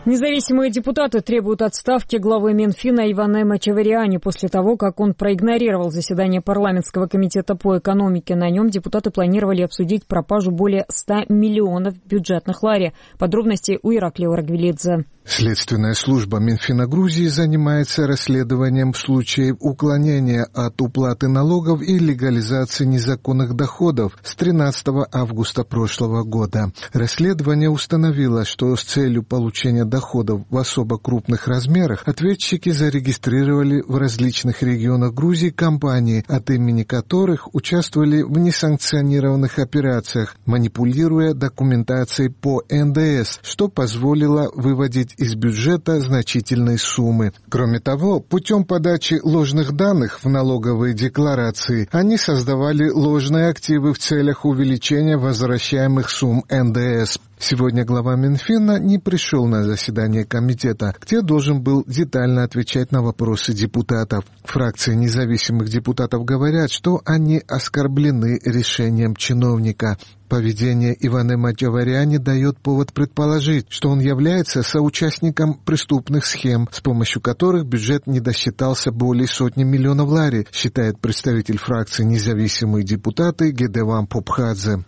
Независимые депутаты требуют отставки главы Минфина Иване Мачавариани после того, как он проигнорировал заседание парламентского комитета по экономике. На нем депутаты планировали обсудить пропажу более 100 миллионов бюджетных лари. Подробности у Иракли Урагвелидзе. Следственная служба Минфина Грузии занимается расследованием случаев уклонения от уплаты налогов и легализации незаконных доходов с 13 августа прошлого года. Расследование установило, что с целью получения доходов в особо крупных размерах ответчики зарегистрировали в различных регионах Грузии компании, от имени которых участвовали в несанкционированных операциях, манипулируя документацией по НДС, что позволило выводить из бюджета значительные суммы. Кроме того, путем подачи ложных данных в налоговые декларации они создавали ложные активы в целях увеличения возвращаемых сумм НДС. Сегодня глава Минфина не пришел на заседание комитета, где должен был детально отвечать на вопросы депутатов. Фракции независимых депутатов говорят, что они оскорблены решением чиновника. Поведение Ивана Мачавариани дает повод предположить, что он является соучастником преступных схем, с помощью которых бюджет не досчитался более сотни миллионов лари, считает представитель фракции независимые депутаты Гедеван Попхадзе.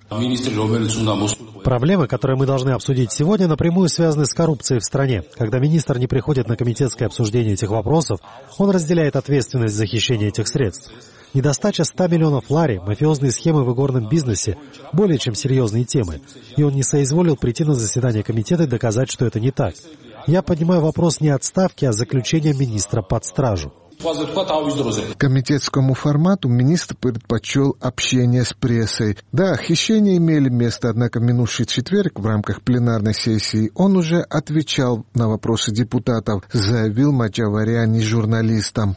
Проблемы, которые мы должны обсудить сегодня, напрямую связаны с коррупцией в стране. Когда министр не приходит на комитетское обсуждение этих вопросов, он разделяет ответственность за хищение этих средств. Недостача 100 миллионов лари, мафиозные схемы в игорном бизнесе – более чем серьезные темы. И он не соизволил прийти на заседание комитета и доказать, что это не так. Я поднимаю вопрос не отставки, а заключения министра под стражу. Комитетскому формату министр предпочел общение с прессой. Да, хищения имели место, однако в минувший четверг в рамках пленарной сессии он уже отвечал на вопросы депутатов, заявил Мачавариани журналистам.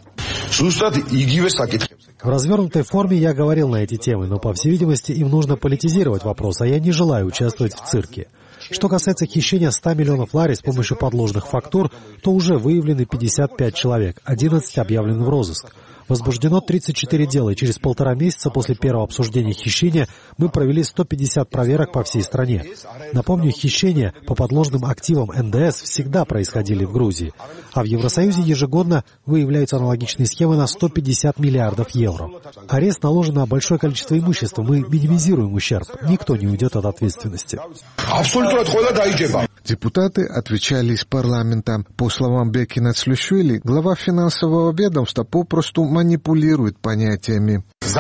В развернутой форме я говорил на эти темы, но, по всей видимости, им нужно политизировать вопрос, а я не желаю участвовать в цирке. Что касается хищения 100 миллионов лари с помощью подложных фактур, то уже выявлены 55 человек, 11 объявлены в розыск. Возбуждено 34 дела, и через 1,5 месяца после первого обсуждения хищения мы провели 150 проверок по всей стране. Напомню, хищения по подложным активам НДС всегда происходили в Грузии, а в Евросоюзе ежегодно выявляются аналогичные схемы на 150 миллиардов евро. Арест наложен на большое количество имущества, мы минимизируем ущерб, никто не уйдет от ответственности. Депутаты отвечали из парламента. По словам Бекина Цлюшвили, глава финансового ведомства попросту манипулирует понятиями.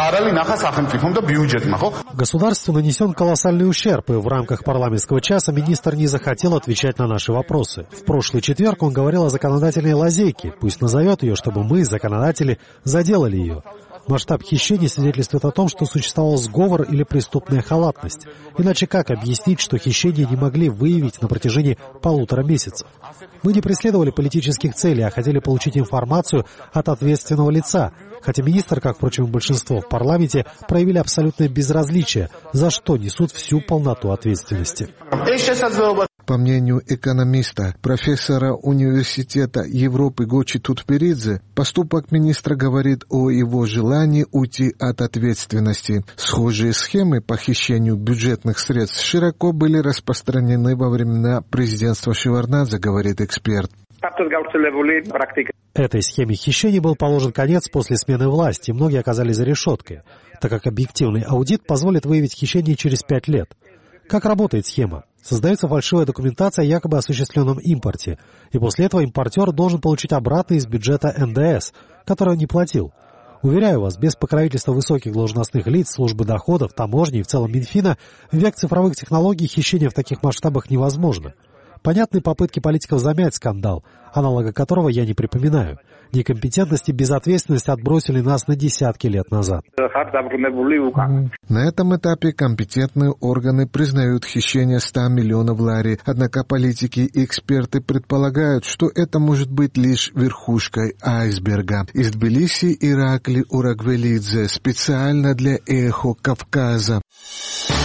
Государству нанесен колоссальный ущерб, и в рамках парламентского часа министр не захотел отвечать на наши вопросы. В прошлый четверг он говорил о законодательной лазейке, пусть назовет ее, чтобы мы, законодатели, заделали ее. Масштаб хищений свидетельствует о том, что существовал сговор или преступная халатность. Иначе как объяснить, что хищения не могли выявить на протяжении 1,5 месяцев? Мы не преследовали политических целей, а хотели получить информацию от ответственного лица. Хотя министр, как, впрочем, и большинство в парламенте, проявили абсолютное безразличие, за что несут всю полноту ответственности. По мнению экономиста, профессора Университета Европы Гочи Тутберидзе, поступок министра говорит о его желании уйти от ответственности. Схожие схемы по хищению бюджетных средств широко были распространены во времена президентства Шеварднадзе, говорит эксперт. Этой схеме хищений был положен конец после смены власти, и многие оказались за решеткой, так как объективный аудит позволит выявить хищение через 5 лет. Как работает схема? Создается фальшивая документация о якобы осуществленном импорте, и после этого импортер должен получить обратно из бюджета НДС, который он не платил. Уверяю вас, без покровительства высоких должностных лиц, службы доходов, таможни и в целом Минфина, в век цифровых технологий хищение в таких масштабах невозможно. Понятны попытки политиков замять скандал, аналога которого я не припоминаю. Некомпетентность и безответственность отбросили нас на десятки лет назад. На этом этапе компетентные органы признают хищение 100 миллионов лари. Однако политики и эксперты предполагают, что это может быть лишь верхушкой айсберга. Из Тбилиси Иракли Урагвелидзе специально для Эхо Кавказа.